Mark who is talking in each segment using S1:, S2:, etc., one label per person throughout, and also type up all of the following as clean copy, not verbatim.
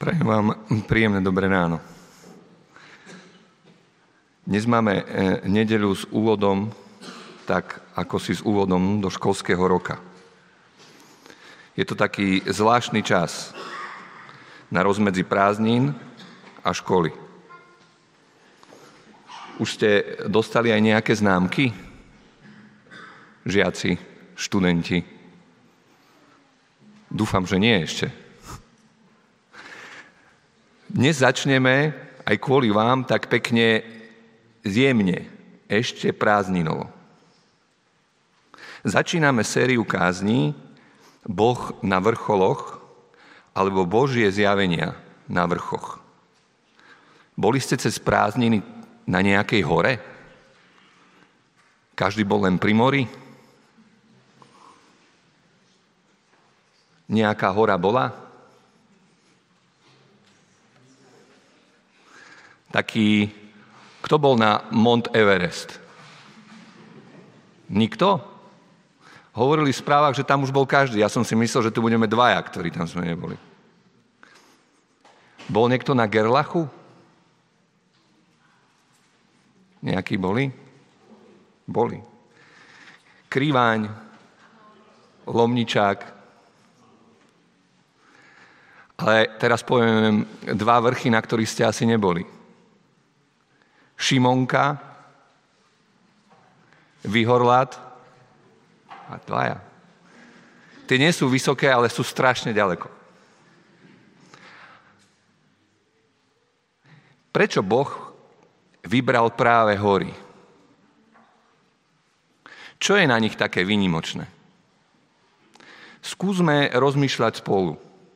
S1: Prajem vám príjemné dobré ráno. Dnes máme nedeľu s úvodom, tak ako si s úvodom do školského roka. Je to taký zvláštny čas na rozmedzi prázdnin a školy. Už ste dostali aj nejaké známky? Žiaci, študenti? Dúfam, že nie ešte. Dnes začneme, aj kvôli vám, tak pekne zjemne, ešte prázdninovo. Začíname sériu kázní Boh na vrcholoch, alebo Božie zjavenia na vrchoch. Boli ste cez prázdniny na nejakej hore? Každý bol len pri mori? Nejaká hora bola? Kto bol na Mount Everest? Nikto? Hovorili v správach, že tam už bol každý. Ja som si myslel, že tu budeme dvaja, ktorí tam sme neboli. Bol niekto na Gerlachu? Nejakí boli? Boli. Kriváň, Lomničák. Ale teraz poviem dva vrchy, na ktorých ste asi neboli. Šimonka, Vyhorlát a dvaja. Tie nie sú vysoké, ale sú strašne ďaleko. Prečo Boh vybral práve hory? Čo je na nich také výnimočné? Skúsme rozmýšľať spolu.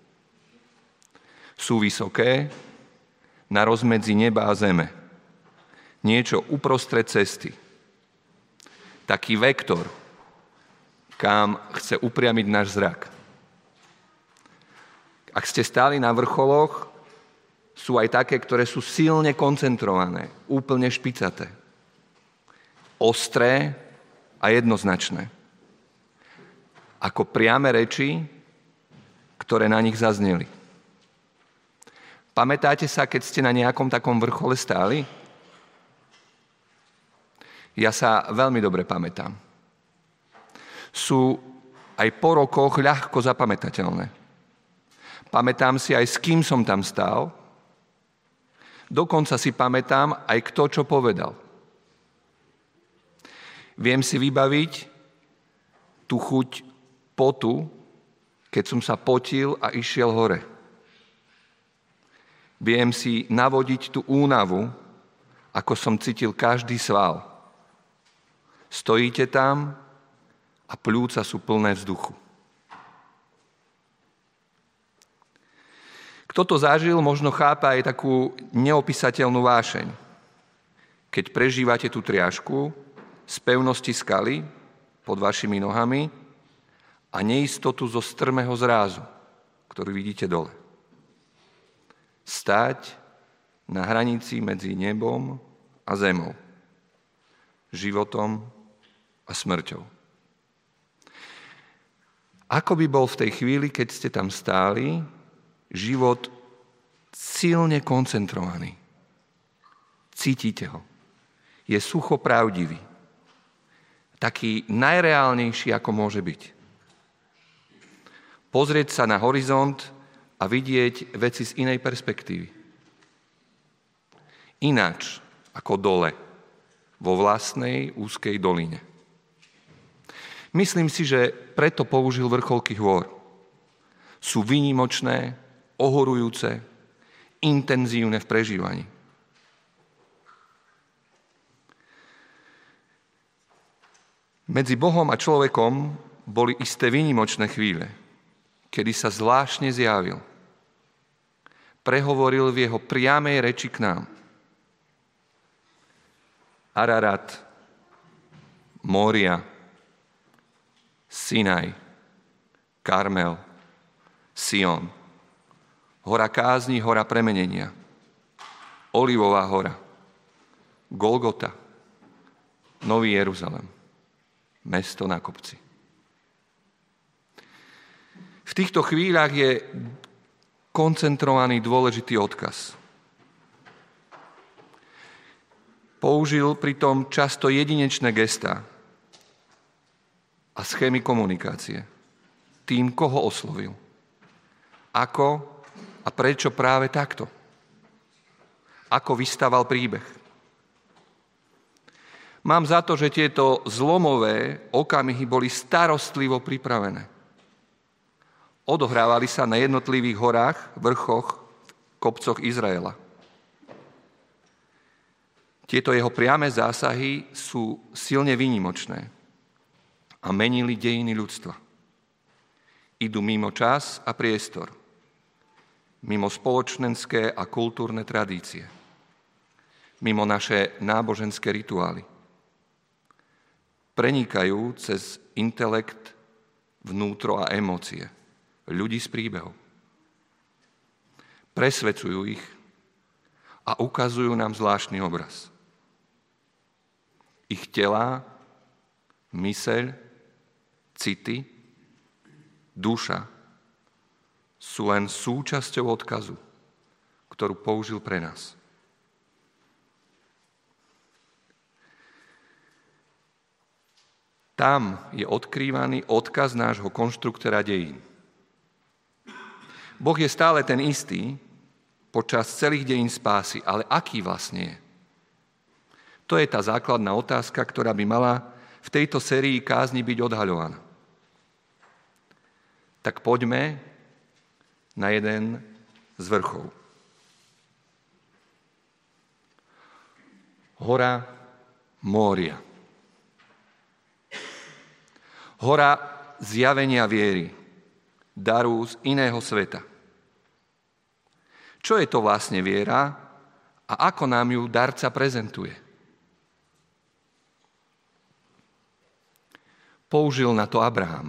S1: Sú vysoké, na rozmedzi neba a zeme. Niečo uprostred cesty. Taký vektor, kam chce upriamiť náš zrak. Ak ste stáli na vrcholoch, sú aj také, ktoré sú silne koncentrované, úplne špicaté. Ostré a jednoznačné. Ako priame reči, ktoré na nich zazneli. Pamätáte sa, keď ste na nejakom takom vrchole stáli? Ja sa veľmi dobre pamätám. Sú aj po rokoch ľahko zapamätateľné. Pamätám si aj, s kým som tam stál. Dokonca si pamätám aj, kto čo povedal. Viem si vybaviť tú chuť potu, keď som sa potil a išiel hore. Viem si navodiť tú únavu, ako som cítil každý sval. Stojíte tam a pľúca sú plné vzduchu. Kto to zažil, možno chápa aj takú neopísateľnú vášeň. Keď prežívate tú triašku z pevnosti skaly pod vašimi nohami a neistotu zo strmého zrázu, ktorý vidíte dole. Stáť na hranici medzi nebom a zemou, životom a smrťou. Ako by bol v tej chvíli, keď ste tam stáli, život silne koncentrovaný. Cítite ho. Je sucho pravdivý. Taký najreálnejší, ako môže byť. Pozrieť sa na horizont a vidieť veci z inej perspektívy. Ináč ako dole, vo vlastnej úzkej doline. Myslím si, že preto použil vrcholky hôr. Sú výnimočné, ohorujúce, intenzívne v prežívaní. Medzi Bohom a človekom boli isté výnimočné chvíle, kedy sa zvláštne zjavil. Prehovoril v jeho priamej reči k nám. Ararat, Mória, Sinaj, Karmel, Sion, hora kázni, hora premenenia, Olivová hora, Golgota, Nový Jeruzalem, mesto na kopci. V týchto chvíľach je koncentrovaný, dôležitý odkaz. Použil pritom často jedinečné gestá a schémy komunikácie tým, koho oslovil. Ako a prečo práve takto? Ako vystával príbeh? Mám za to, že tieto zlomové okamihy boli starostlivo pripravené. Odohrávali sa na jednotlivých horách, vrchoch, kopcoch Izraela. Tieto jeho priame zásahy sú silne výnimočné a menili dejiny ľudstva. Idú mimo čas a priestor, mimo spoločenské a kultúrne tradície, mimo naše náboženské rituály. Prenikajú cez intelekt, vnútro a emócie ľudí z príbehov. Presvedcujú ich a ukazujú nám zvláštny obraz. Ich telá, myseľ, city, duša sú len súčasťou odkazu, ktorú použil pre nás. Tam je odkrývaný odkaz nášho konštruktora dejín. Boh je stále ten istý počas celých dejín spásy, ale aký vlastne je? To je tá základná otázka, ktorá by mala v tejto sérii kázni byť odhaľovaná. Tak poďme na jeden z vrchov. Hora Mória. Hora zjavenia viery, daru z iného sveta. Čo je to vlastne viera a ako nám ju darca prezentuje? Použil na to Abrahama.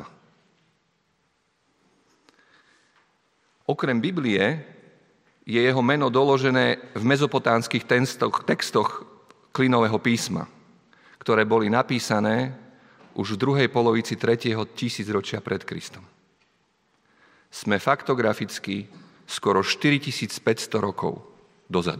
S1: Okrem Biblie je jeho meno doložené v mezopotánskych textoch klinového písma, ktoré boli napísané už v druhej polovici 3. tisícročia pred Kristom. Sme faktograficky skoro 4500 rokov dozadu.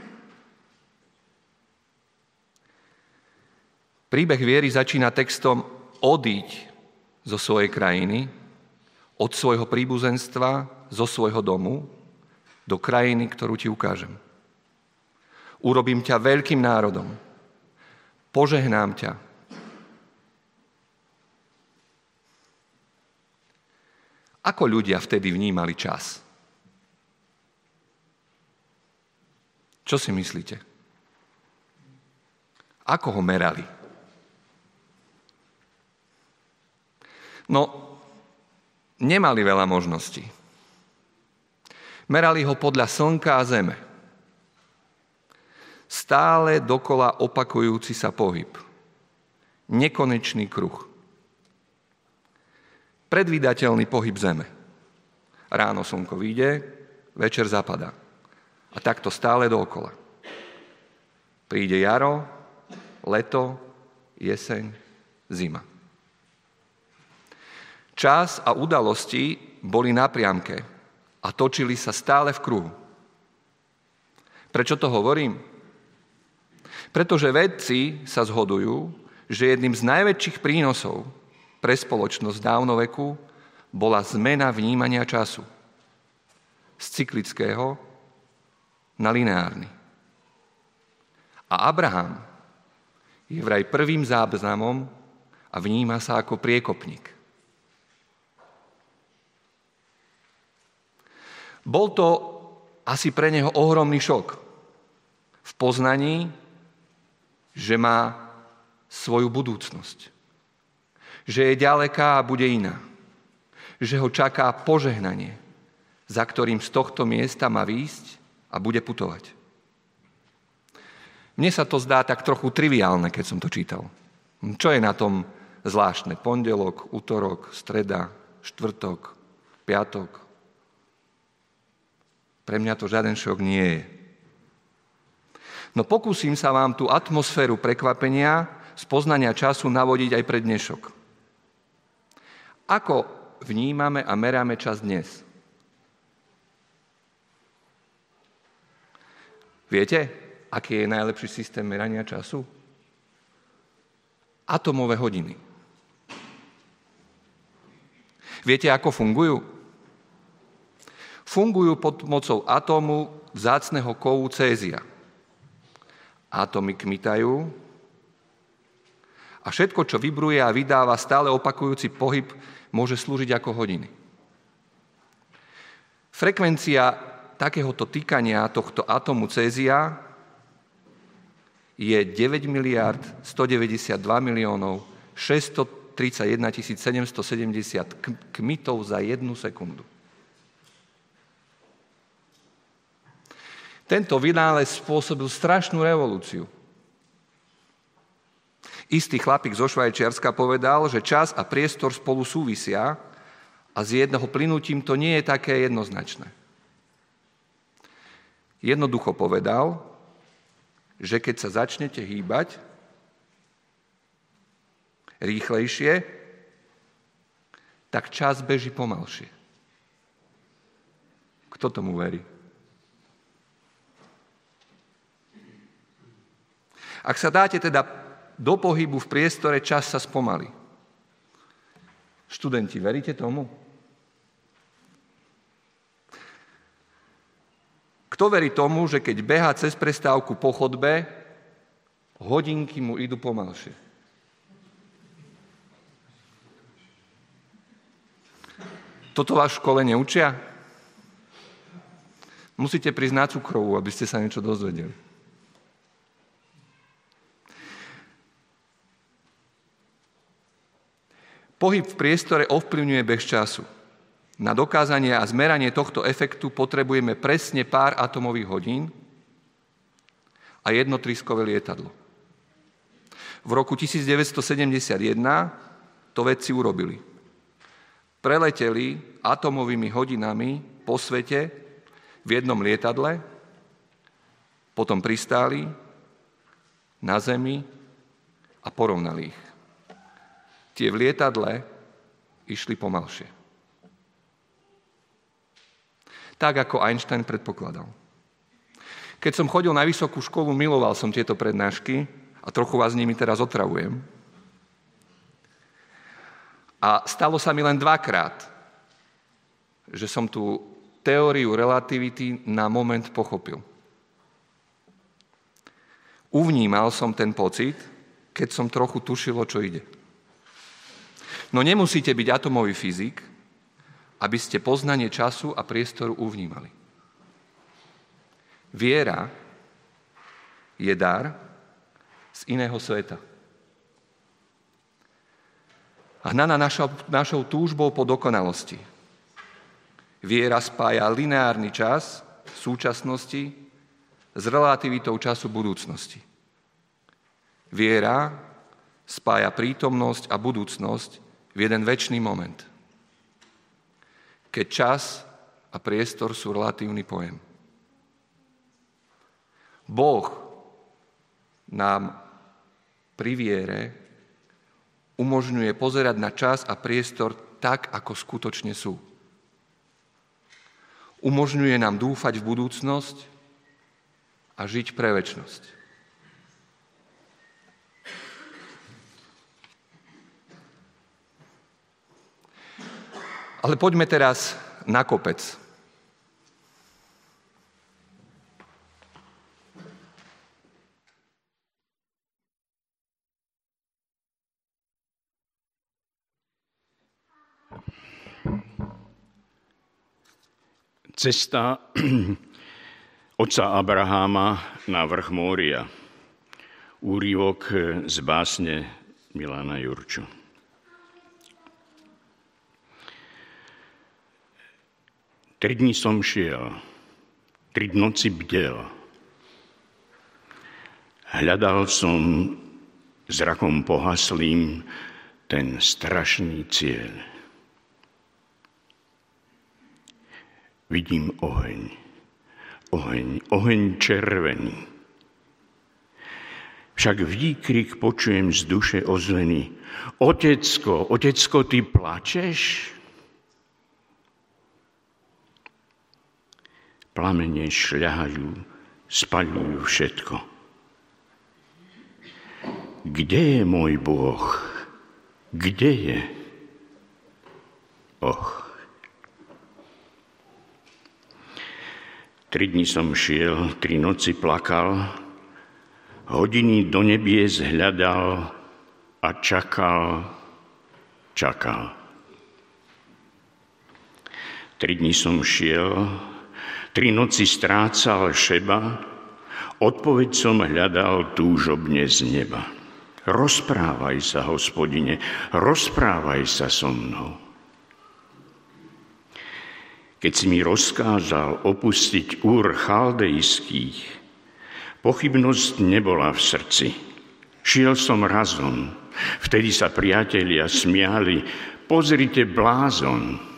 S1: Príbeh viery začína textom odíď zo svojej krajiny, od svojho príbuzenstva, zo svojho domu, do krajiny, ktorú ti ukážem. Urobím ťa veľkým národom. Požehnám ťa. Ako ľudia vtedy vnímali čas? Čo si myslíte? Ako ho merali? No, nemali veľa možností. Merali ho podľa slnka a zeme. Stále dokola opakujúci sa pohyb. Nekonečný kruh. Predvídateľný pohyb zeme. Ráno slnko vyjde, večer zapadá. A takto stále dookola. Príde jaro, leto, jeseň, zima. Čas a udalosti boli na priamke a točili sa stále v kruhu. Prečo to hovorím? Pretože vedci sa zhodujú, že jedným z najväčších prínosov pre spoločnosť dávnoveku bola zmena vnímania času z cyklického na lineárny. A Abraham je vraj prvým záznamom a vníma sa ako priekopník. Bol to asi pre neho ohromný šok v poznaní, že má svoju budúcnosť. Že je ďaleká a bude iná. Že ho čaká požehnanie, za ktorým z tohto miesta má výjsť a bude putovať. Mne sa to zdá tak trochu triviálne, keď som to čítal. Čo je na tom zvláštne? Pondelok, utorok, streda, štvrtok, piatok. Pre mňa to žiaden šok nie je. No pokúsim sa vám tú atmosféru prekvapenia z poznania času navodiť aj pre dnešok. Ako vnímame a meráme čas dnes? Viete, aký je najlepší systém merania času? Atomové hodiny. Viete, ako fungujú? Fungujú pod mocou atómu vzácneho kovu cézia. Atómy kmitajú a všetko, čo vibruje a vydáva stále opakujúci pohyb, môže slúžiť ako hodiny. Frekvencia takéhoto tykania tohto atómu cézia je 9 miliard 192 miliónov 631 770 kmitov za 1 sekundu. Tento vynález spôsobil strašnú revolúciu. Istý chlapík zo Švajčiarska povedal, že čas a priestor spolu súvisia a s jedného plynutím to nie je také jednoznačné. Jednoducho povedal, že keď sa začnete hýbať rýchlejšie, tak čas beží pomalšie. Kto tomu verí? Ak sa dáte teda do pohybu v priestore, čas sa spomalí. Študenti, veríte tomu? Kto verí tomu, že keď behá cez prestávku po chodbe, hodinky mu idú pomalšie? Toto vás v škole neučia? Musíte prísť na cukrovú, aby ste sa niečo dozvedeli. Pohyb v priestore ovplyvňuje beh času. Na dokázanie a zmeranie tohto efektu potrebujeme presne pár atomových hodín a jedno tryskové lietadlo. V roku 1971 to vedci urobili. Preleteli atomovými hodinami po svete v jednom lietadle, potom pristáli na Zemi a porovnali ich. Tie v lietadle išli pomalšie. Tak, ako Einstein predpokladal. Keď som chodil na vysokú školu, miloval som tieto prednášky a trochu vás nimi teraz otravujem. A stalo sa mi len 2-krát, že som tú teóriu relativity na moment pochopil. Uvnímal som ten pocit, keď som trochu tušil, o čo ide. No nemusíte byť atomový fyzik, aby ste poznanie času a priestoru uvnímali. Viera je dar z iného sveta. Hnaná našou túžbou po dokonalosti. Viera spája lineárny čas súčasnosti s relativitou času budúcnosti. Viera spája prítomnosť a budúcnosť v jeden večný moment, keď čas a priestor sú relatívny pojem. Boh nám pri viere umožňuje pozerať na čas a priestor tak, ako skutočne sú. Umožňuje nám dúfať v budúcnosť a žiť pre večnosť. Ale poďme teraz na kopec.
S2: Cesta otca Abraháma na vrch Mória. Úryvok z básne Milana Jurču. Tri dni som šiel, 3 noci bdel. Hľadal som zrakom pohaslým ten strašný cieľ. Vidím oheň červený. Však výkrik počujem z duše ozvený. Otecko, ty plačeš? Plamene šľahajú spaľujú všetko. Kde je môj Boh? Kde je? Och. 3 dni som šiel, 3 noci plakal, hodiny do nebies hľadal a čakal. 3 dni som šiel, 3 noci strácal šeba, odpoveď som hľadal túžobne z neba. Rozprávaj sa, Hospodine, rozprávaj sa so mnou. Keď si mi rozkázal opustiť Úr chaldejských, pochybnosť nebola v srdci. Šiel som razom, vtedy sa priatelia smiali, pozrite, blázon.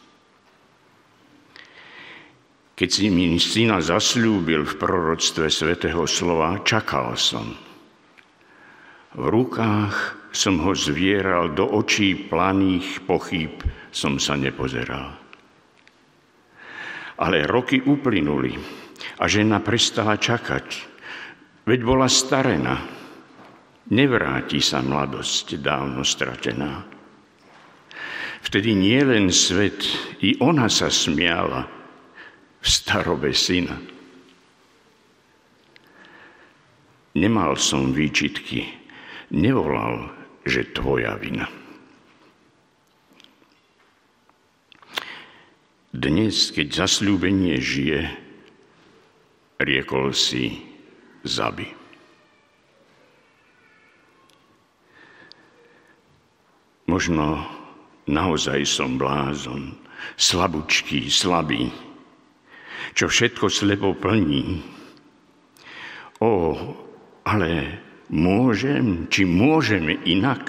S2: Keď si mi syna zasľúbil v proroctve svätého slova, čakal som. V rukách som ho zvieral, do očí planých pochýb som sa nepozeral. Ale roky uplynuli a žena prestala čakať, veď bola starená. Nevráti sa mladosť dávno stratená. Vtedy nielen svet, i ona sa smiala v starobe syna. Nemal som výčitky, nevolal, že tvoja vina. Dnes, keď zasľúbenie žije, riekol si, zabi. Možno naozaj som blázon, slabúčký, slabý, čo všetko slepo plní. Ale môžem, či môžeme inak?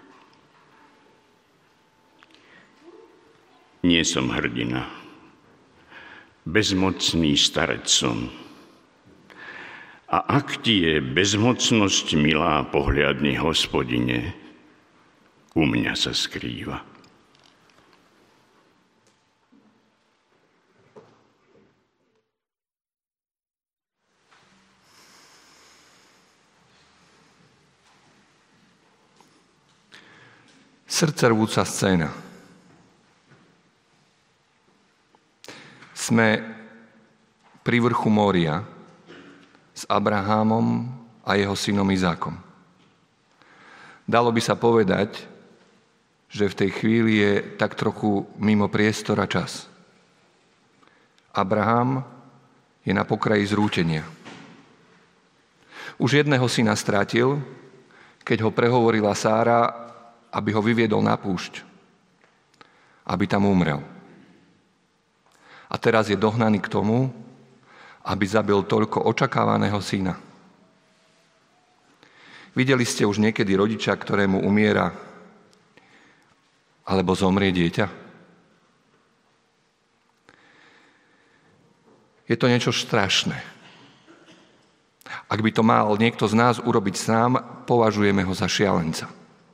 S2: Nie som hrdina. Bezmocný starec som. A ak ti je bezmocnosť milá, pohľadni, Hospodine, u mňa sa skrýva.
S1: Srdcervúca scéna. Sme pri vrchu Mória s Abrahámom a jeho synom Izákom. Dalo by sa povedať, že v tej chvíli je tak trochu mimo priestor a čas. Abrahám je na pokraji zrútenia. Už jedného syna strátil, keď ho prehovorila Sára, aby ho vyviedol na púšť, aby tam umrel. A teraz je dohnaný k tomu, aby zabil toľko očakávaného syna. Videli ste už niekedy rodiča, ktorému umiera alebo zomrie dieťa? Je to niečo strašné. Ak by to mal niekto z nás urobiť sám, považujeme ho za šialenca.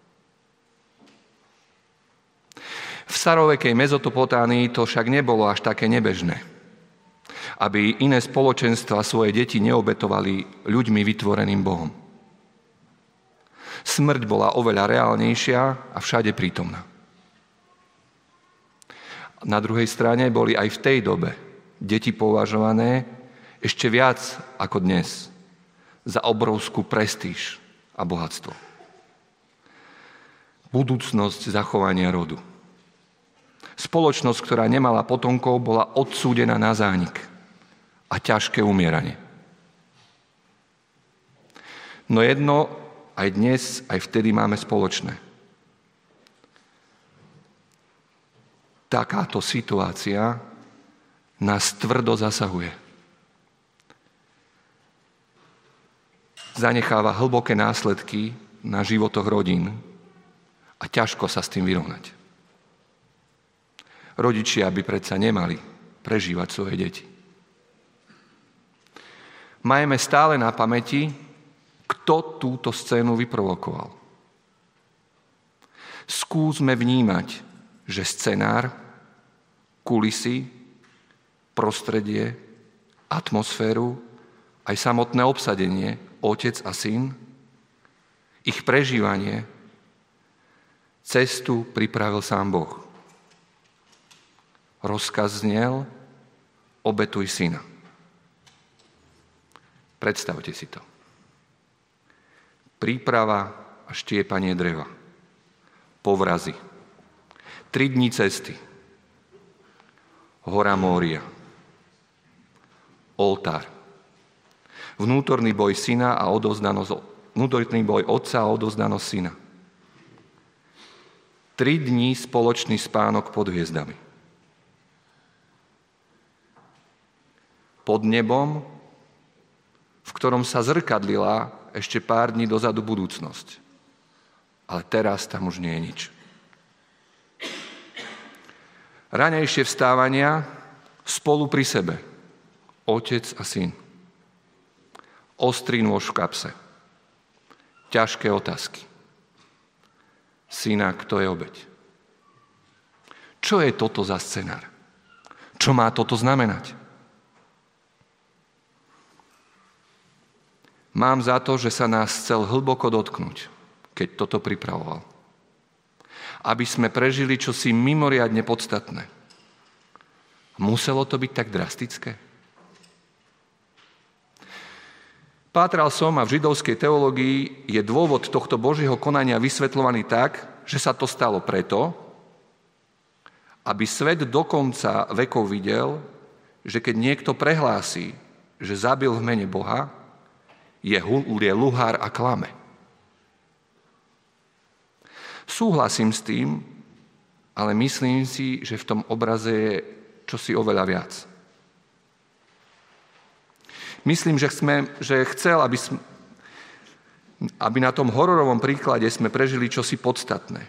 S1: V starovekej Mezopotánii to však nebolo až také nebežné, aby iné spoločenstva svoje deti neobetovali ľuďmi vytvoreným Bohom. Smrť bola oveľa reálnejšia a všade prítomná. Na druhej strane boli aj v tej dobe deti považované ešte viac ako dnes za obrovskú prestíž a bohatstvo. Budúcnosť zachovania rodu. Spoločnosť, ktorá nemala potomkov, bola odsúdená na zánik a ťažké umieranie. No jedno aj dnes, aj vtedy máme spoločné. Takáto situácia nás tvrdo zasahuje. Zanecháva hlboké následky na životoch rodín a ťažko sa s tým vyrovnať. Rodičia by predsa nemali prežívať svoje deti. Majme stále na pamäti, kto túto scénu vyprovokoval. Skúsme vnímať, že scenár, kulisy, prostredie, atmosféru aj samotné obsadenie, otec a syn, ich prežívanie, cestu pripravil sám Boh. Rozkaz znel: obetuj syna. Predstavte si to. Príprava a štiepanie dreva. Povrazy. 3 dní cesty. Hora Mória. Oltár. Vnútorný boj syna a vnútorný boj otca a odovzdanosť syna. 3 dní spoločný spánok pod hviezdami. Pod nebom, v ktorom sa zrkadlila ešte pár dní dozadu budúcnosť. Ale teraz tam už nie je nič. Ranejšie vstávania spolu pri sebe. Otec a syn. Ostrý nôž v kapse. Ťažké otázky. Syna, kto je obeť? Čo je toto za scenár? Čo má toto znamenať? Mám za to, že sa nás chcel hlboko dotknúť, keď toto pripravoval. Aby sme prežili čosi mimoriadne podstatné. Muselo to byť tak drastické? Pátral som a v židovskej teológii je dôvod tohto Božieho konania vysvetľovaný tak, že sa to stalo preto, aby svet do konca vekov videl, že keď niekto prehlási, že zabil v mene Boha, je luhár a klame. Súhlasím s tým, ale myslím si, že v tom obraze je čosi oveľa viac. Myslím, že chcel, aby na tom hororovom príklade sme prežili čosi podstatné.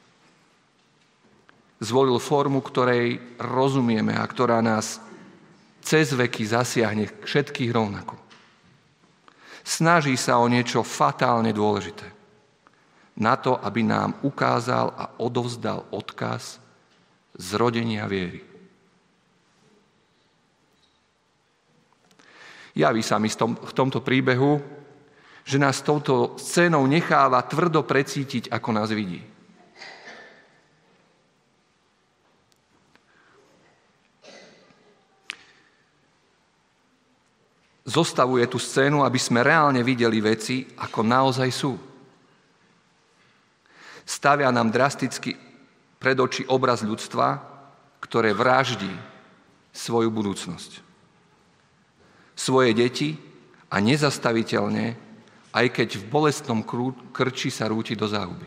S1: Zvolil formu, ktorej rozumieme a ktorá nás cez veky zasiahne všetkých rovnako. Snaží sa o niečo fatálne dôležité. Na to, aby nám ukázal a odovzdal odkaz zrodenia viery. Javí sa mi v tomto príbehu, že nás touto scénou necháva tvrdo precítiť, ako nás vidí. Zostavuje tú scénu, aby sme reálne videli veci, ako naozaj sú. Stavia nám drasticky pred oči obraz ľudstva, ktoré vraždí svoju budúcnosť. Svoje deti a nezastaviteľne, aj keď v bolestnom krči sa rúti do záhuby.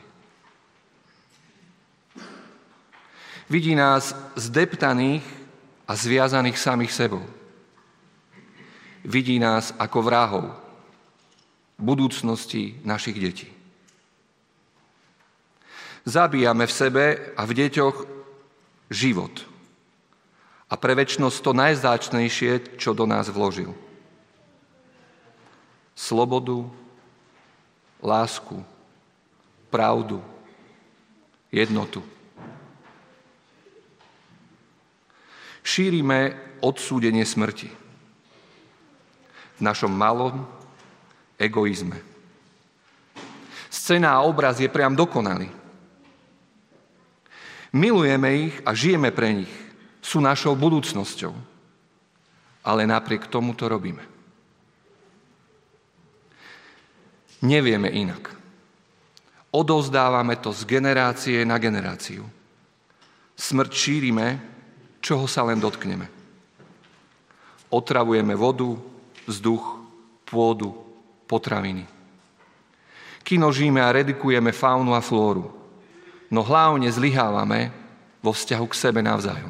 S1: Vidí nás zdeptaných a zviazaných samých sebou. Vidí nás ako vrahov budúcnosti našich detí. Zabíjame v sebe a v deťoch život. A pre večnosť to najvzácnejšie, čo do nás vložil. Slobodu, lásku, pravdu, jednotu. Šírime odsúdenie smrti v našom malom egoizme. Scéna a obraz je priam dokonalý. Milujeme ich a žijeme pre nich. Sú našou budúcnosťou. Ale napriek tomu to robíme. Nevieme inak. Odovzdávame to z generácie na generáciu. Smrť šírime, čoho sa len dotkneme. Otravujeme vodu, vzduch, pôdu, potraviny. Kinožíme a redukujeme faunu a flóru, no hlavne zlyhávame vo vzťahu k sebe navzájom.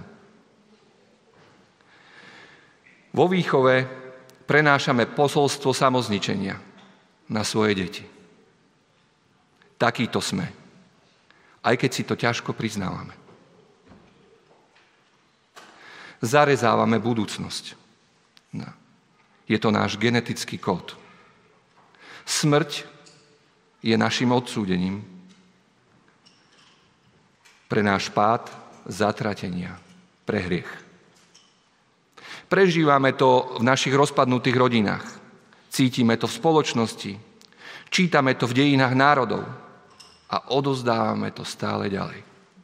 S1: Vo výchove prenášame posolstvo samozničenia na svoje deti. Takýto sme, aj keď si to ťažko priznávame. Zarezávame budúcnosť. Je to náš genetický kód. Smrť je našim odsúdením pre náš pád, zatratenia, pre hriech. Prežívame to v našich rozpadnutých rodinách, Cítime to v spoločnosti, čítame to v dejinách národov a odozdávame to stále ďalej.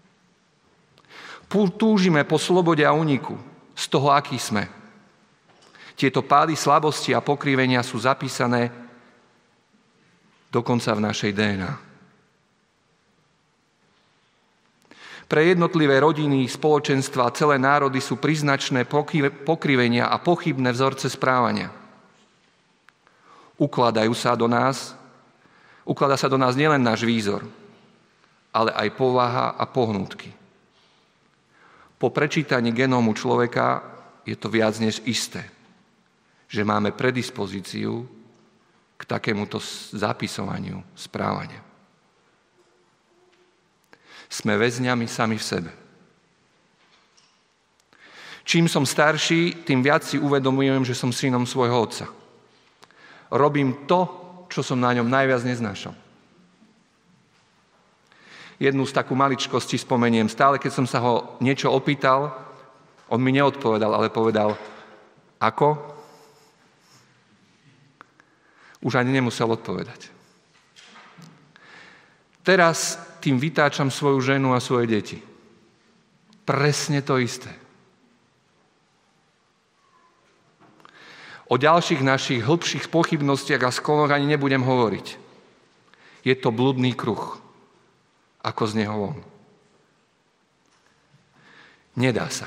S1: Túžime po slobode a úniku z toho, aký sme. Tieto pády slabosti a pokrivenia sú zapísané dokonca v našej DNA. Pre jednotlivé rodiny, spoločenstva a celé národy sú príznačné pokrivenia a pochybné vzorce správania. Ukladá sa do nás nielen náš výzor, ale aj povaha a pohnútky. Po prečítaní genómu človeka je to viac než isté, že máme predispozíciu k takémuto zapisovaniu správania. Sme väzňami sami v sebe. Čím som starší, tým viac si uvedomujem, že som synom svojho otca. Robím to, čo som na ňom najviac neznášal. Jednu z takú maličkostí spomeniem. Stále, keď som sa ho niečo opýtal, on mi neodpovedal, ale povedal, ako? Už ani nemusel odpovedať. Teraz tým vytáčam svoju ženu a svoje deti. Presne to isté. O ďalších našich hĺbších pochybnostiach a sklonoch ani nebudem hovoriť. Je to bludný kruh. Ako z neho von. Nedá sa.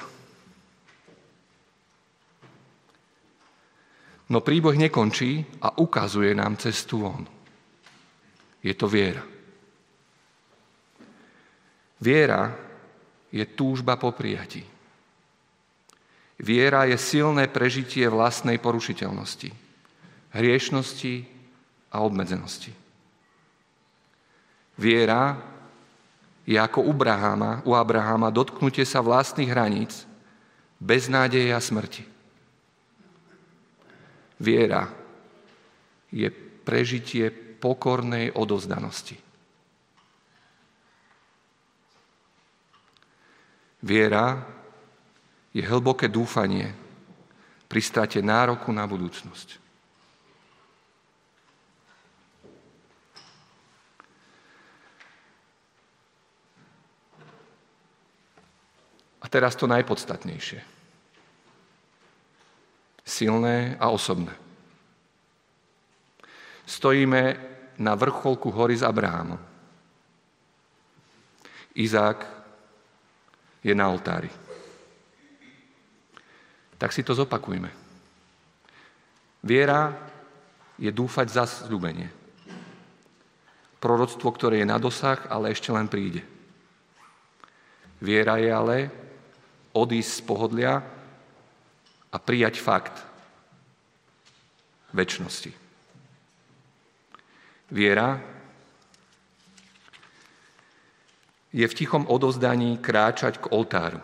S1: No príbeh nekončí a ukazuje nám cestu von. Je to viera. Viera je túžba po prijatí. Viera je silné prežitie vlastnej porušiteľnosti, hriešnosti a obmedzenosti. Viera je ako u Abrahama dotknutie sa vlastných hraníc, beznádeje a smrti. Viera je prežitie pokornej odovzdanosti. Viera je hlboké dúfanie pri strate nároku na budúcnosť. A teraz to najpodstatnejšie. Silné a osobné. Stojíme na vrcholku hory s Abrahamom. Izák je na oltári. Tak si to zopakujme. Viera je dúfať v zasľúbenie. Proroctvo, ktoré je na dosah, ale ešte len príde. Viera je ale odísť z pohodlia a prijať fakt večnosti. Viera je v tichom odovzdaní kráčať k oltáru.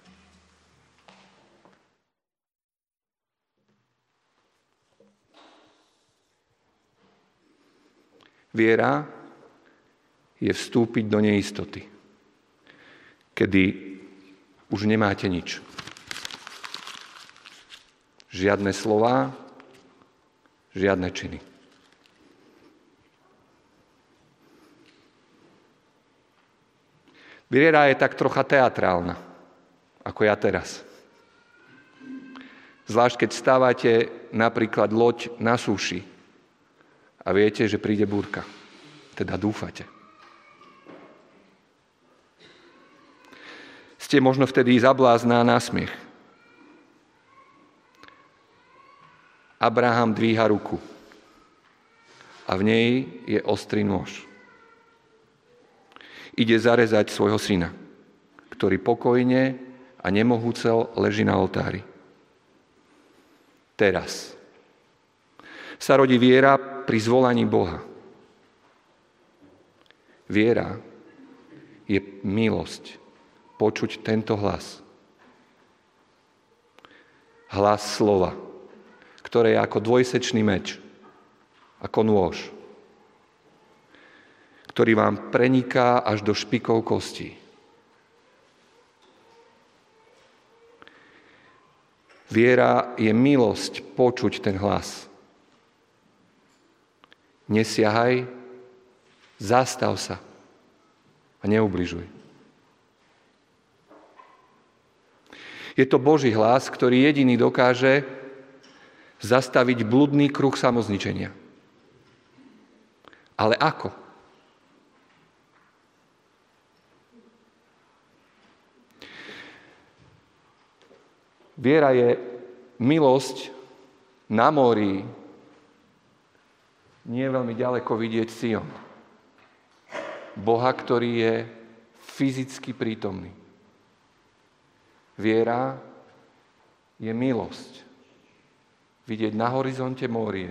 S1: Viera je vstúpiť do neistoty, kedy už nemáte nič. Žiadne slová, žiadne činy. Viera je tak trocha teatrálna, ako ja teraz. Zvlášť, keď stávate napríklad loď na súši a viete, že príde búrka. Teda dúfate. Ste možno vtedy zablázná na smiech. Abraham dvíha ruku a v nej je ostrý nôž. Ide zarezať svojho syna, ktorý pokojne a nemohúcel leží na oltári. Teraz sa rodí viera pri zvolaní Boha. Viera je milosť počuť tento hlas. Hlas slova, ktoré je ako dvojsečný meč, ako nôž, ktorý vám preniká až do špikov kostí. Viera je milosť počuť ten hlas. nesiahaj, zastav sa a neubližuj. Je to Boží hlas, ktorý jediný dokáže zastaviť bludný kruh samozničenia. Ale ako? Viera je milosť na mori, nie veľmi ďaleko vidieť Sion. Boha, ktorý je fyzicky prítomný. Viera je milosť. Vidieť na horizonte mórie,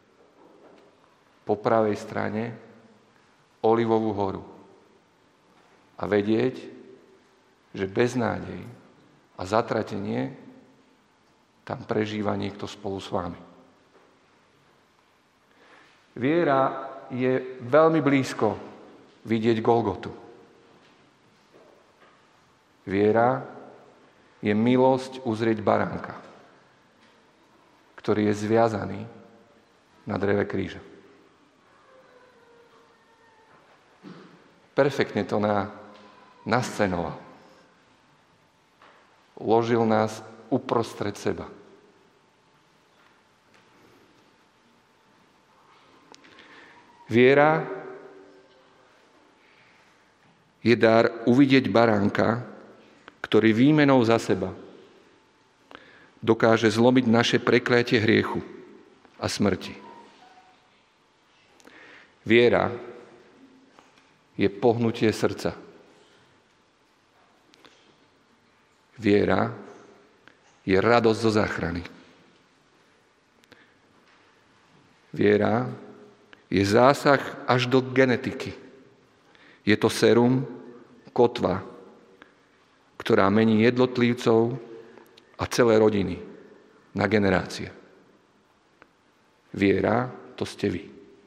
S1: po pravej strane Olivovú horu. A vedieť, že beznádej a zatratenie tam prežíva niekto spolu s vami. Viera je veľmi blízko vidieť Golgotu. Viera je milosť uzrieť baránka, ktorý je zviazaný na dreve kríža. Perfektne to nascenoval. Uložil nás uprostred seba. Viera je dar uvidieť baránka, ktorý výmenou za seba dokáže zlomiť naše prekliatie hriechu a smrti. Viera je pohnutie srdca. Viera je radosť zo záchrany. Viera je zásah až do genetiky. Je to serum, kotva, ktorá mení jednotlivcov a celé rodiny na generácie. Viera, to ste vy.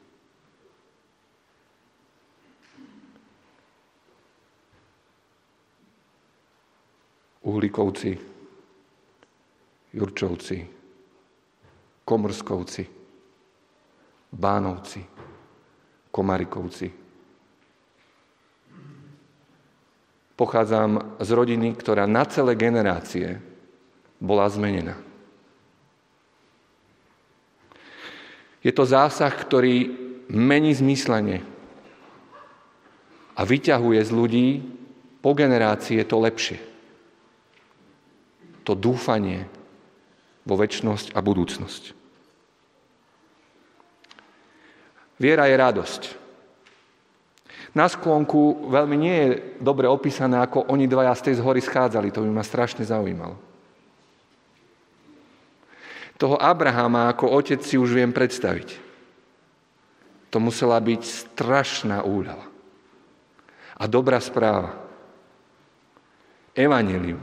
S1: Uhlíkovci, Jurčovci, Komrskovci, Bánovci, Komarikovci. Pochádzam z rodiny, ktorá na celé generácie bola zmenená. Je to zásah, ktorý mení zmyslenie a vyťahuje z ľudí po generácie to lepšie. To dúfanie vo večnosť a budúcnosť. Viera je radosť. Na sklonku veľmi nie je dobre opísané, ako oni dvaja z tej hory schádzali. To by ma strašne zaujímalo. Toho Abrahama ako otec si už viem predstaviť. To musela byť strašná úľava. A dobrá správa. Evanjelium.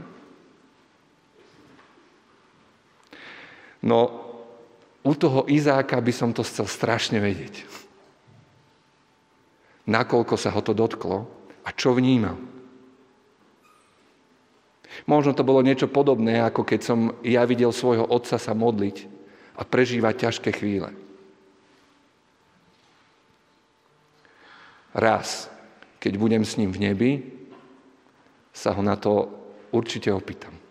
S1: No, u toho Izáka by som to chcel strašne vedieť. Nakoľko sa ho to dotklo a čo vnímal. Možno to bolo niečo podobné, ako keď som ja videl svojho otca sa modliť a prežívať ťažké chvíle. Raz, keď budem s ním v nebi, sa ho na to určite opýtam.